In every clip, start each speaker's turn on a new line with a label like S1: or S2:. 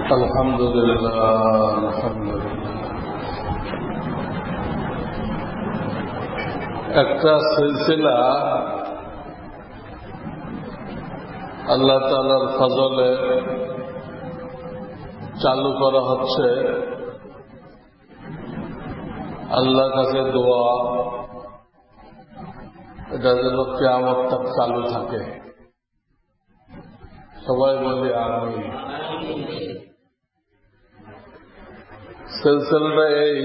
S1: একটা সিলসিলা আল্লাহ তাআলার ফজলে চালু করা হচ্ছে। আল্লাহর কাছে দোয়া, এটা যেন কিয়ামত তক চালু থাকে। সবাই বলি আমিন। সিলসিলাটা এই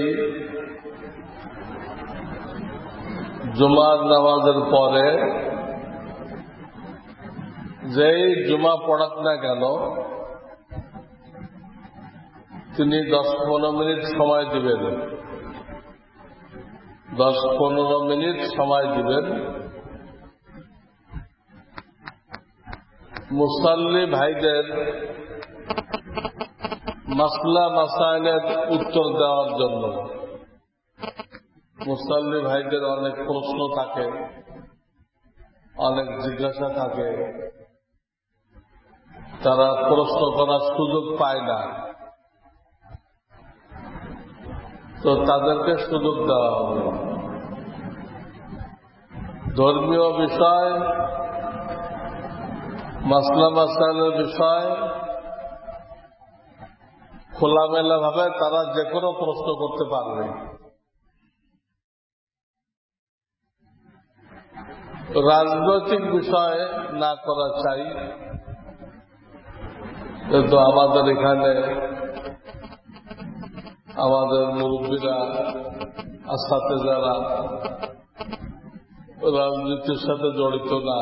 S1: জুমার নামাজের পরে যেই জুমা পড়াক না কেন তিনি 10-15 মিনিট সময় দিবেন। 10-15 মিনিট সময় দিবেন মুসাল্লি ভাইদের মাসলা মাসাইলের উত্তর দেওয়ার জন্য। মুসাল্লি ভাইদের অনেক প্রশ্ন থাকে, অনেক জিজ্ঞাসা থাকে, তারা প্রশ্ন করার সুযোগ পায় না, তো তাদেরকে সুযোগ দেওয়া হবে। ধর্মীয় বিষয়, মাসলা মাসাইলের বিষয় খোলামেলা ভাবে তারা যে কোনো প্রশ্ন করতে পারবে। রাজনৈতিক বিষয় না করা চাই, কিন্তু আমাদের এখানে আমাদের মুরব্বীরা আসাতে যারা রাজনীতির সাথে জড়িত না,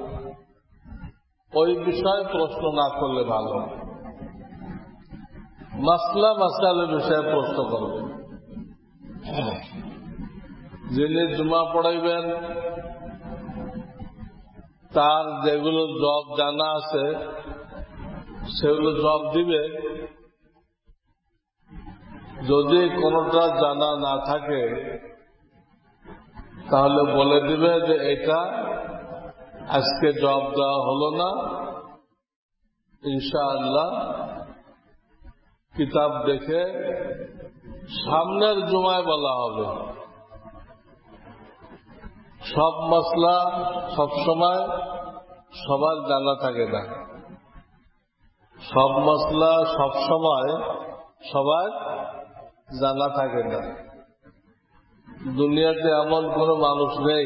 S1: ওই বিষয়ে প্রশ্ন না করলে ভালো। মাসলা মাসাইলের বিষয়ে প্রশ্ন করবেন। যিনি জুমা পড়াইবেন তার যেগুলো জব জানা আছে সেগুলো জব দিবে। যদি কোনোটা জানা না থাকে তাহলে বলে দিবে যে এটা আজকে জব দেওয়া হলো না, ইনশাআল্লাহ কিতাব দেখে সামনের জুমায় বলা হবে। সব মাসলা সব সময় সবার জানা থাকে না, সব মাসলা সব সময় সবার জানা থাকে না। দুনিয়াতে এমন কোন মানুষ নেই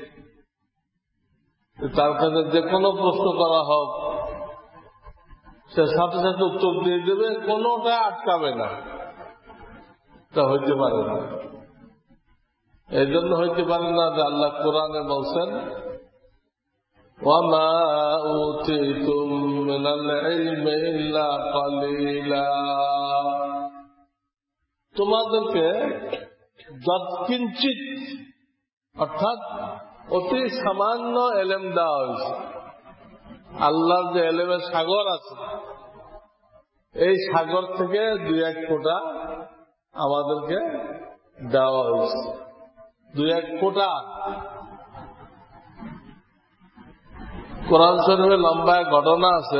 S1: তার কাছে যে কোনো প্রশ্ন করা হোক সে সাথে সাথে উত্তর দিয়ে দেবে, কোনোটা আটকাবে না। তা হইতে পারে না। এই জন্য হইতে পারে না যে আল্লাহ কোরআনে বলছেন ওয়ামা উতীতুম মিনাল ইলমি ইল্লা কালিলা, তোমাদেরকে যৎকিঞ্চিত অর্থাৎ অতি সামান্য এলেম দেওয়া হয়েছে। আল্লাহর যে এলেমের সাগর আছে, এই সাগর থেকে 2-1 ফোঁটা আমাদেরকে দেওয়া হয়েছে। 2-1 ফোঁটা। কোরআন শরীফে লম্বা এক ঘটনা আছে,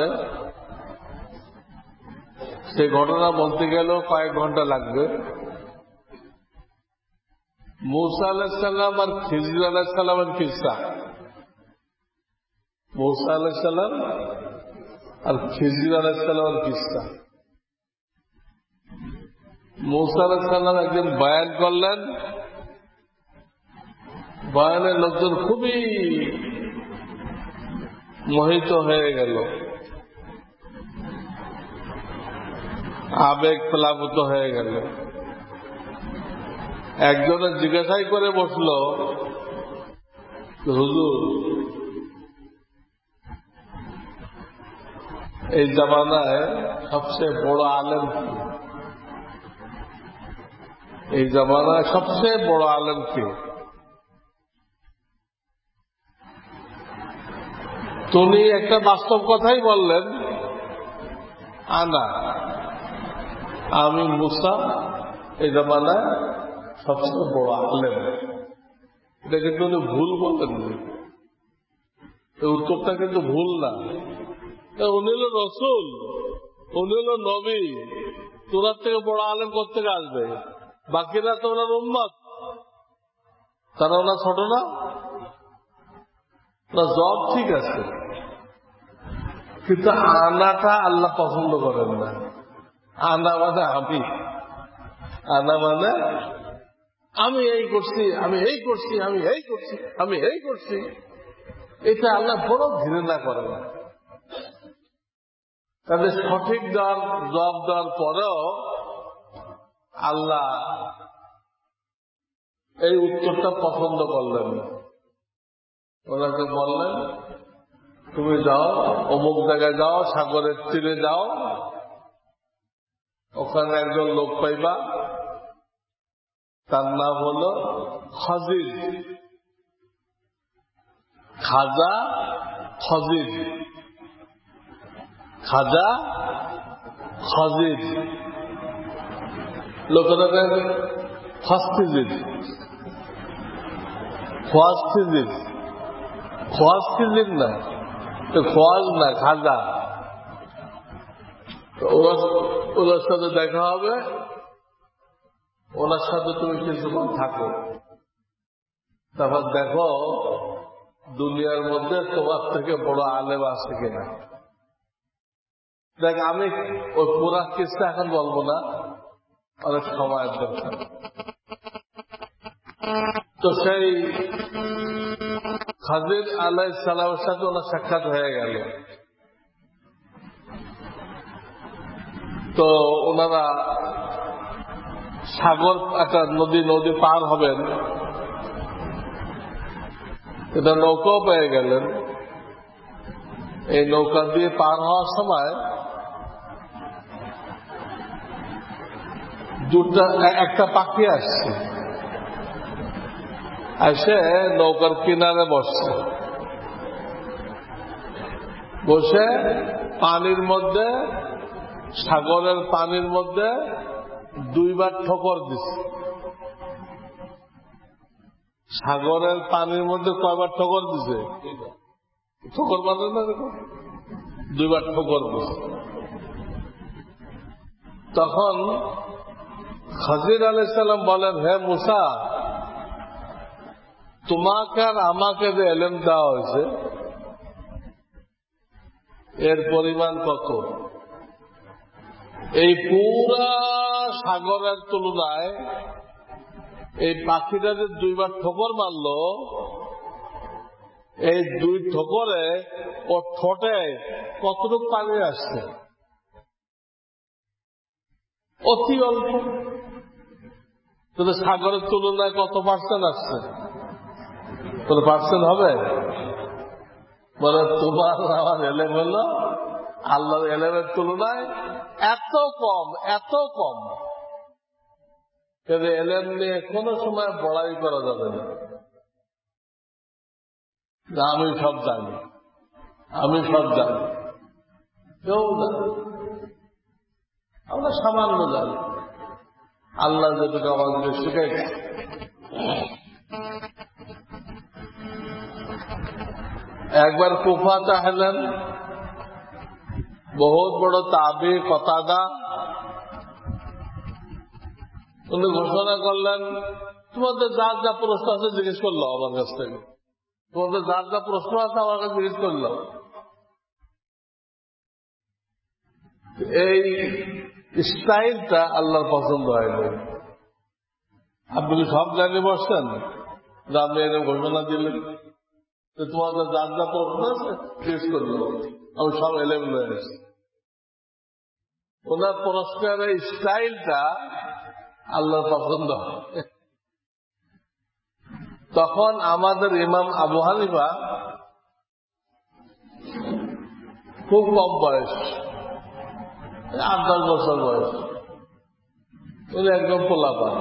S1: সেই ঘটনা বলতে গেলেও কয়েক ঘন্টা লাগবে। মূসা আলাইহিস সালাম আর খিজির আলাইহিস সালামের কিসসা। মূসা আলাইহিস সালাম আর খিজির আলাইহিস সালামের কিসসা। মূসা আলাইহিস সালাম একদিন বয়ান করলেন, বয়ানে লোকজন খুবই মোহিত হয়ে গেল, আবেগ প্লাবিত হয়ে গেল। একজনের জিজ্ঞাসাই করে বসল, হুজুর এই জামানায় সবচেয়ে বড় আলেম কি? এই জামানায় সবচেয়ে বড় আলেম কি? তুমি একটা বাস্তব কথাই বললেন, আমি মুসা এই জামানায় সবচেয়ে বড় আলেম। এটা কিন্তু উনি ভুল বললেন, উত্তরটা কিন্তু ভুল না। উনি হল রসুল, উনি হলো নবী, তোরার থেকে বড় আলেম কোত্থেকে আসবে? বাকিরা তো ওনার উম্মত, তারা ওনার ছোট না? জব ঠিক আছে, কিন্তু আনাটা আল্লাহ পছন্দ করেন না। আনা মানে আনা মানে আমি এই করছি, আমি এই করছি, আমি এই করছি, আমি এই করছি, এটা আল্লাহ বড় ঘৃণা করেন। তাদের সঠিক জবাব দেওয়ার পরেও আল্লাহ এই উত্তরটা পছন্দ করলেন না। ওনাকে বললেন, তুমি যাও অমুক জায়গায় যাও, সাগরের তীরে যাও, ওখানে একজন লোক পাইবা, তার নাম হল খজির, খাজা খজির, খাজা খজির। লোকেরা খস্তিজির, খোয়াস্তিজির, খোয়াস্তিজির না, খোয়াজ না, খাজা। ওনার সাথে দেখা হবে, ওনার সাথে তুমি কিছুক্ষণ থাকো, তারপর দেখো দুনিয়ার মধ্যে তোমার থেকে বড় আলেম আছে কিনা। দেখ, আমি ওই পুরা কিসটা এখন বলবো না, অনেক সময়ের দরকার। তো সেই খাজির আলাইহিস সালামের সাথে ওনার সাক্ষাৎ হয়ে গেল। তো ওনারা সাগর, একটা নদী পার হবেন, এটা নৌকাও পেয়ে গেলেন। এই নৌকা দিয়ে পার হওয়ার সময় একটা পাখি আসছে, এসে নৌকার কিনারে বসছে, বসে পানির মধ্যে, সাগরের পানির মধ্যে দুইবার ঠোকর দিচ্ছে। সাগরের পানির মধ্যে কয়বার ঠোকর দিছে? ঠোকর মানে না, দেখো, দুইবার ঠোকর দিছে। তখন খাজির আলাইহিস সালাম বলেন, হে মুসা, তোমাকে আর আমাকে যে এলেম দেওয়া হয়েছে এর পরিমাণ কত? এই পুরা সাগরের তুলনায় এই পাখিটা যে দুইবার ঠোকর মারল, এই দুই ঠোকরে ও ঠোঁটে কতটুকু পানি আসছে? অতি অল্প। কিন্তু সাগরের তুলনায় কত পার্সেন্ট আসছে? কত পার্সেন্ট হবে? বলে, তোমার আমার এলেম হলো আল্লাহর এলেমের তুলনায় এত কম, এত কম। কিন্তু এলেম নিয়ে কোনো সময় বড়াই করা যাবে না, আমি সব জানি, আমি সব জানি। কেউ জানি, আমরা সামান্য জানি। আল্লাহ যেটুকু আমাদের শিখাইছে। একবার কুফাতে আসলেন বহুত বড় তাবি কতাদা, উনি ঘোষণা করলেন, তোমাদের যার যা প্রশ্ন আছে জিজ্ঞেস করলো আমার কাছ থেকে, তোমাদের যার যা প্রশ্ন আছে আমার কাছে জিজ্ঞেস করলো। এই স্টাইলটা আল্লাহর পছন্দ হয়নি। আপনি সব জায়গায় বসছেন, আপনি এরকম ঘোষণা দিলেন, তোমাদের যার যা প্রশ্ন আছে জিজ্ঞেস করলো, আমি সব এলেম হয়ে গেছি। ওনার প্রশ্নের এই স্টাইলটা আল্লাহর পছন্দ হয়। তখন আমাদের ইমাম আবু হানিফা খুব কম বয়স, 8-10 বছর বয়স, উনি একদম পোলাপান।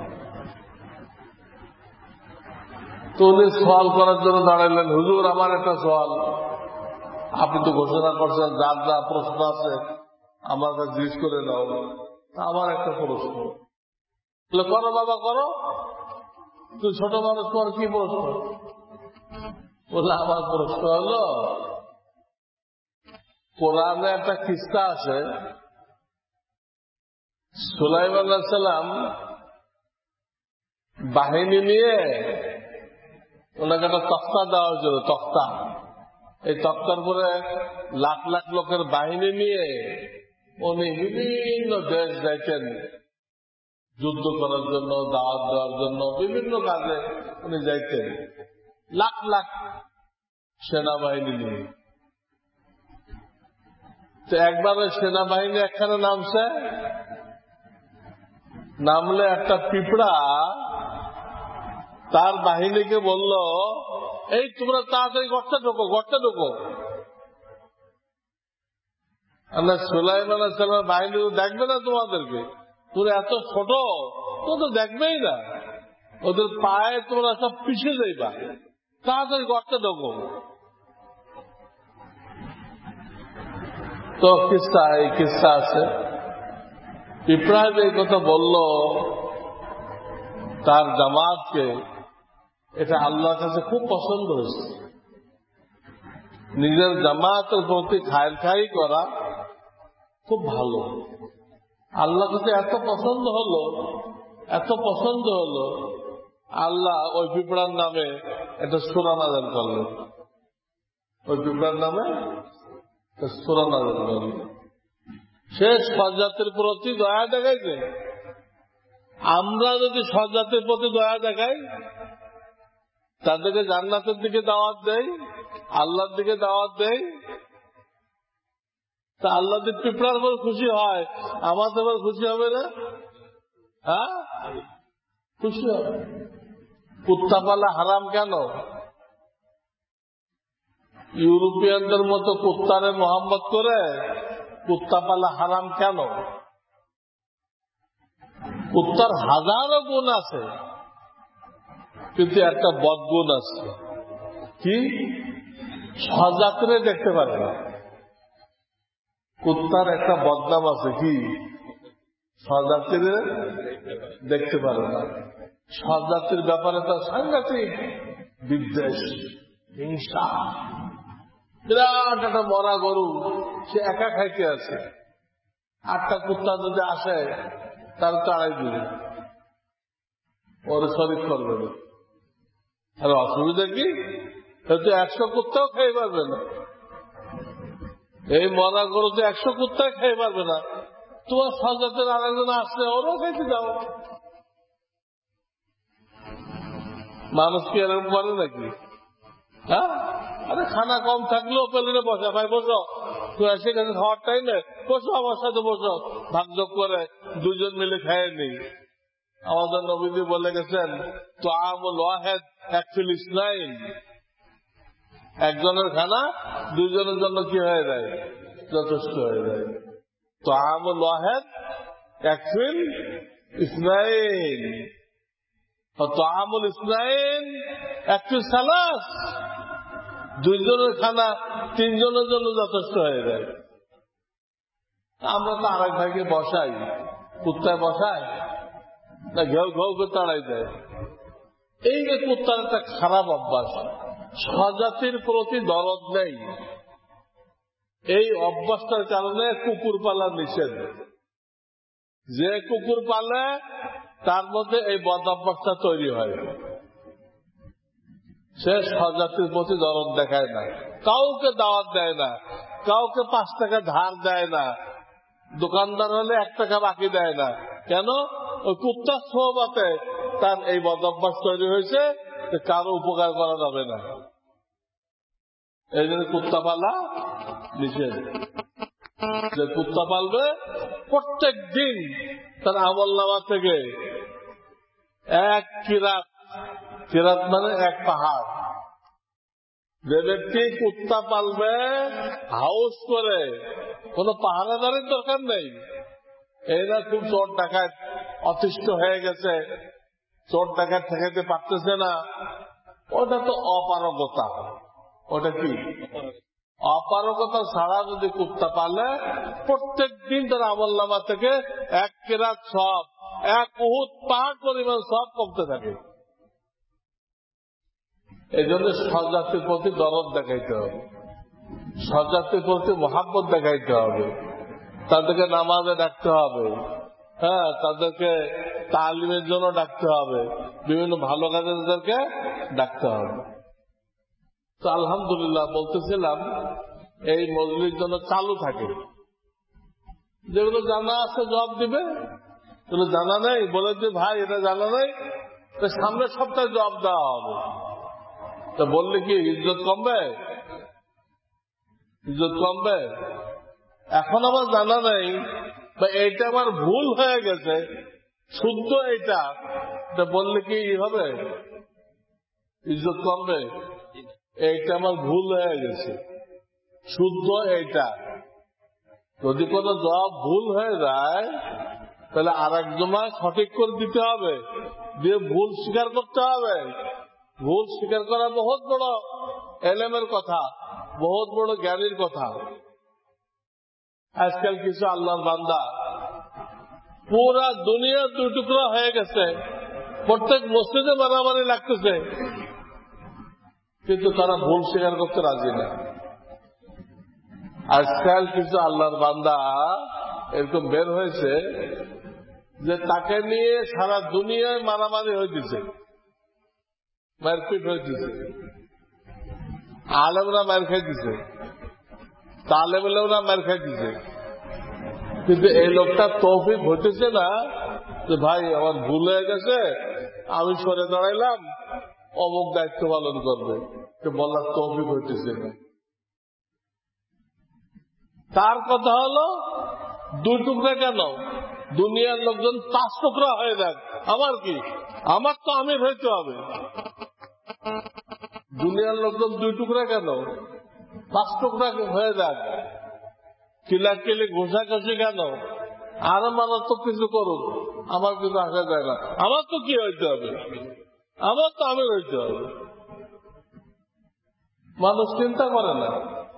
S1: তো উনি সওয়াল করার জন্য দাঁড়াইলেন, হুজুর আমার একটা সওয়াল, আপনি তো ঘোষণা করছেন যার যা প্রশ্ন আছে আমার কাছে জিজ্ঞেস করে নাও, আমার একটা প্রশ্ন। করো বাবা করো, তুই ছোট মানুষ, তোমার কি প্রশ্ন? বললে, আমার প্রশ্ন হলো কোরআনে একটা কিস্সা আছে, সুলাইমান আলাইহিস সালাম বাহিনী নিয়ে ওনাকে একটা তক্তা দেওয়া হয়েছিল, তক্তা। এই তক্তার পরে লাখ লাখ লোকের বাহিনী নিয়ে উনি বিভিন্ন দেশ যাইতেন যুদ্ধ করার জন্য, দাওয়াত দেওয়ার জন্য, বিভিন্ন কাজে উনি যাইতেন লাখ লাখ সেনাবাহিনী নিয়ে। তো একবার ওই সেনাবাহিনী একখানে নামছে, নামলে একটা পিঁপড়া তার বাহিনীকে বলল, এই তোমরা তাড়াতাড়ি গর্তে ঢোকো, গর্তে ঢোকো। আল্লাহ সুলাইমান আলাইহিস সালামের বাহিনী দেখবে না তোমাদেরকে, তোরা এত ছোট, তো তো দেখবেই না, ওদের পায়ে তোমরা সব পিছিয়ে যাইবা, তাড়াতাড়ি গর্তে ঢোকো। তো এই কিস্সা আছে, পিঁপড়া যে কথা বলল তার জামাতকে, এটা আল্লাহর কাছে খুব পছন্দ হয়েছে। নিজের জামাতের প্রতি খায়ের খাই করা খুব ভালো। আল্লাহর কাছে এত পছন্দ হলো, এত পছন্দ হলো, আল্লাহ ওই পিঁপড়ার নামে একটা সূরা নাযিল করলেন। ওই পিঁপড়ার নামে সূরা নাযিল করলেন। শেষ সজ্জাতের প্রতি দয়া দেখাইছে। আমরা যদি সজ্জাতের প্রতি দয়া দেখাই, তাদেরকে জান্নাতের দিকে দাওয়াত দেই, আল্লাহর দিকে দাওয়াত দেই, তা আল্লাহ যদি পিঁপড়ার উপর খুশি হয়, আমাদের উপর খুশি হবে না? হ্যাঁ, খুশি হবে। কুত্তা পালা হারাম কেন? ইউরোপিয়ানদের মতো কুত্তারে মোহাম্মত করে কুত্তা পালা হারাম কেন? কুত্তার হাজারো গুণ আছে, কিন্তু একটা বদগুণ আছে, কি? সজাতরে দেখতে পারে না। কুত্তার একটা বদনাম আছে, কি? সজাতিরে দেখতে পারে না। সজাতির ব্যাপারে তার সাংঘাতিক বিদ্বেষ, হিংসা। বিরাট একটা মরা গরু সে একা খাইতে আছে, 8টা কুত্তা যদি আসে তার তাড়াই দিবে, ওর শরীর করবে না। আর অসুবিধা কি? হয়তো 100 কুত্তাও খেয়ে পারবে না। এই মরা গরুতে 100 কুত্তাও খেয়ে পারবে না। তোমার সজাতের আরেকজন আসলে ওরও খাইতে দাও। মানুষ কি এরকম করে নাকি? হ্যাঁ, আরে খানা কম থাকলেও পেলে বসা, ভাই বসো, তুই এসে গেছে খাওয়ার টাইম নেই, বসো আমার সাথে বসো, ভাগযোগ করে 2জন মিলে খেয়ে নেই। আমাদের নবীজি বলে গেছেন, তো আমল ওয়াহেদ একফিল ইসনাইন, একজনের খানা 2জনের জন্য কি হয়ে যায়? যথেষ্ট হয়ে যায়। তো আমল ওয়াহেদ একফিল ইসনাইন, তো আমল ইসনাইন একফিল সালাস, 2জনের খানা 3জনের জন্য যথেষ্ট হয়ে যায়। আমরা তো আরেক ভাইকে বসাই, কুত্তায় বসাই না, ঘেউ ঘেউ করে তাড়াই দেয়। এই যে কুত্তার একটা খারাপ অভ্যাস, স্বজাতির প্রতি দরদ নেই। এই অভ্যাসটার কারণে কুকুর পালা নিষেধ। যে কুকুর পালে তার মধ্যে এই বদ অভ্যাসটা তৈরি হয়। সে স্বজাতির প্রতি দরদ দেখায় না, কাউকে দাওয়াত দেয় না, কাউকে 5 টাকা ধার দেয় না, দোকানদার হলে 1 টাকা বাকি দেয় না। কেন? ওই কুত্তার সোহবতে তার এই বদ অভ্যাস তৈরি হয়েছে, কারো উপকার করা যাবে না। এই জন্য কুত্তা পালা নিষেধ। যে কুত্তা পালবে প্রত্যেক দিন তার আমলনামা থেকে 1 কিরাত, কিরাত মানে 1 পাহাড়। যে ব্যক্তি কুত্তা পালবে হাউস করে, কোন পাহারাদারের দরকার নেই। এই না খুব চোর ডাকাত অতিষ্ঠ হয়ে গেছে, চোর ডাকাত ঠেকাইতে পারতেছে না, ওটা তো অপারগতা। ওটা কি? অপারগতা ছাড়া যদি কুত্তা পালে প্রত্যেক দিন তার আমলনামা থেকে 1 কিরাত সব, 1 উহুদ পাহাড় পরিমাণ সব কমতে থাকে। এই জন্য সজাতির প্রতি দরদ দেখাইতে হবে। সজাতের প্রতি মহাব্বত দেখাইতে হবে, তাদেরকে নামাজে ডাকতে হবে, হ্যাঁ, তাদেরকে তালিমের জন্য ডাকতে হবে, বিভিন্ন ভালো কাজে তাদেরকে ডাকতে হবে। তো আলহামদুলিল্লাহ বলতেছিলাম এই মজলিস যেন চালু থাকে। যেগুলো জানা আছে জবাব দিবে, যেগুলো জানা নেই বলে যে ভাই এটা জানা নেই, তো সামনের সপ্তাহে জবাব দেওয়া হবে। তো বললে কি ইজ্জত কমবে? ইজ্জত কমবে? এখন আমার জানা নেই বা এইটা আমার ভুল হয়ে গেছে, শুদ্ধ এইটা, বললে কি হবে? ইজ্জত কমবে? এইটা আমার ভুল হয়ে গেছে, শুদ্ধ এইটা। যদি কোনো জবাব ভুল হয়ে যায় তাহলে আর এক জমা সঠিক করে দিতে হবে, দিয়ে ভুল স্বীকার করতে হবে। ভুল স্বীকার করা বহুত বড় এলেমের কথা, বহুত বড় জ্ঞানীর কথা। আজকাল কিছু আল্লাহর বান্দা পুরা দুনিয়া দুই টুকরা হয়ে গেছে, প্রত্যেক মসজিদে মারামারি লাগতেছে, কিন্তু তারা ভুল স্বীকার করতে রাজি না। আজকাল কিছু আল্লাহর বান্দা এরকম বের হয়েছে যে তাকে নিয়ে সারা দুনিয়ায় মারামারি হইতেছে, মারপিট হইতেছে, আলেমরা মার খাইতেছে, তালেবেলেরা মার খাইতেছে, কিন্তু এই লোকটা তৌফিক হইতেছে না যে ভাই আমার ভুল হয়ে গেছে, আমি সরে দাঁড়াইলাম, অমুক দায়িত্ব পালন করবে, বলার তৌফিক হইতেছে না। তার কথা হলো দুই টুকরা কেন, দুনিয়ার লোকজন 5 টুকরা হয়ে যাক, আমার কি, আমার তো আমির হইতে হবে। দুনিয়ার লোকজন 2 টুকরা কেন, 5 টুকরা হয়ে যাক, কিলাকিলি ঘোষাঘষি কেন, আরো মারাত্মক কিছু করুক, আমার কিছু আসা যায় না, আমার তো কি হইতে হবে, আমার তো আমির হইতে হবে। মানুষ চিন্তা করে না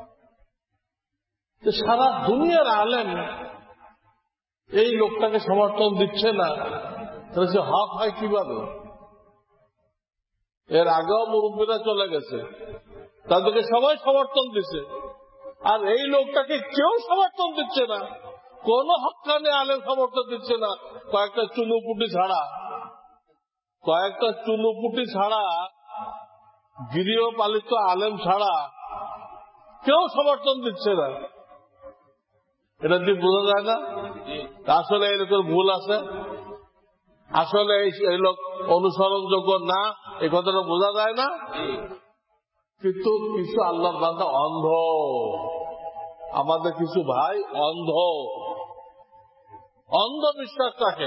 S1: যে সারা দুনিয়ার আলেম এই লোকটাকে সমর্থন দিচ্ছে না, তাহলে সে হক হয় কিভাবে? এর আগেও মুরব্বীরা চলে গেছে, তাদেরকে সবাই সমর্থন দিচ্ছে, আর এই লোকটাকে কেউ সমর্থন দিচ্ছে না, কোন হক্কানি আলেম সমর্থন দিচ্ছে না, কয়েকটা চুনুপুটি ছাড়া, গৃহপালিত আলেম ছাড়া কেউ সমর্থন দিচ্ছে না। এটা দিয়ে বোঝা যায় না আসলে এই লোকের ভুল আছে, আসলে এই লোক অনুসরণযোগ্য না, এই কথাটা বোঝা যায় না। কিন্তু কিছু আল্লাহর বান্দা অন্ধ, আমাদের কিছু ভাই অন্ধ বিশ্বাস রাখে,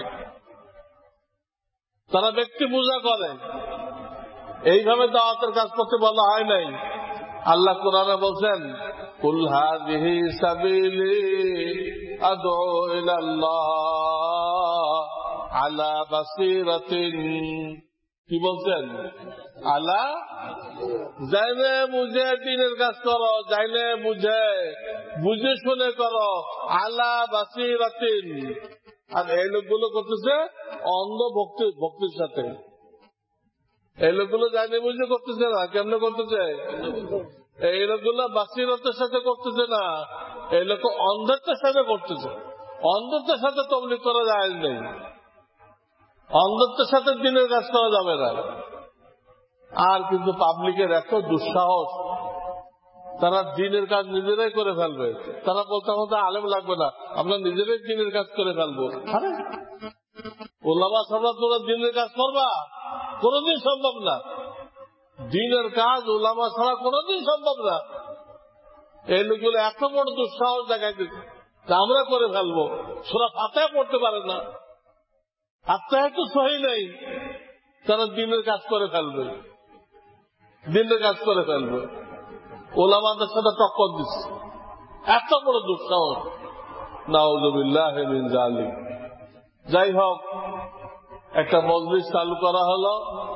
S1: তারা ব্যক্তি পূজা করে। এইভাবে দাওয়াতের কাজ করতে বলা হয় নাই। আল্লাহ কোরআনে বলছেন, কুল হাযিহি সাবিলি আদউ ইলাল্লাহ আলা বাসীরাতিন। কি বলছেন? আলা, জাইনে বুঝে দিনের কাজ করো, জাইনে বুঝে শুনে করো, আলা বাসীরাতিন। আর এই লোকগুলো করতেছে অন্ধ ভক্তির সাথে। এই লোকগুলো জাইনে বুঝে করতেছে না, কেমনে করতেছে? এই লোকগুলো বাসীরতের সাথে করতেছে না, এই লোক অন্ধত্বের সাথে করতেছে। অন্ধত্বের সাথে তবলিগ করা যায় নেই, অন্ধত্বের সাথে দিনের কাজ করা যাবে না। আর কিন্তু পাবলিকের এত দুঃসাহস, তারা দিনের কাজ নিজেরাই করে ফেলবে। তারা বলতে আমাদের আলেম লাগবে না, আমরা নিজেরাই দিনের কাজ করে ফেলবো। আরে ওলামা সাহেবরা তোরা দিনের কাজ করবা? কোনদিন সম্ভব না। দিনের কাজ ওলামা ছাড়া কোনদিন সম্ভব না। এই লোকগুলো এত বড় দুঃসাহস দেখাইতেছে আমরা করে ফেলবো। সূরা ফাতিহা পড়তে পারে না, ফাতিহা তো সহি নেই, তারা দিনের কাজ করে ফেলবে, দিনের কাজ করে ফেলবে, ওলামাদের সাথে টক্কর দিচ্ছে। এত বড় দুঃসাহস, নাউযুবিল্লাহি মিন যালিক। যাই হোক, একটা মজলিস চালু করা হলো,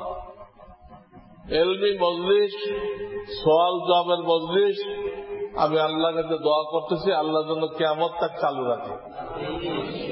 S1: এলমি মজলিস, সওয়াল জবাবের মজলিস। আমি আল্লাহর কাছে দোয়া করতেছি, আল্লাহর জন্য কিয়ামত তাক চালু রাখে।